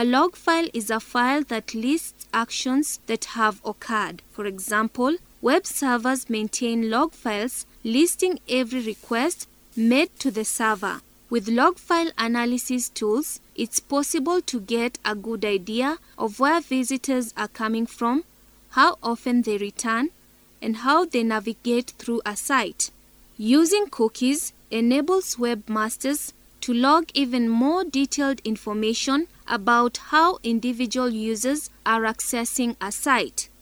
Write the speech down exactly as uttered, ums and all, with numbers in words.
A log file is a file that lists actions that have occurred. For example, web servers maintain log files listing every request made to the server. With log file analysis tools, it's possible to get a good idea of where visitors are coming from, how often they return, and how they navigate through a site. Using cookies enables webmasters to log even more detailed information about how individual users are accessing a site.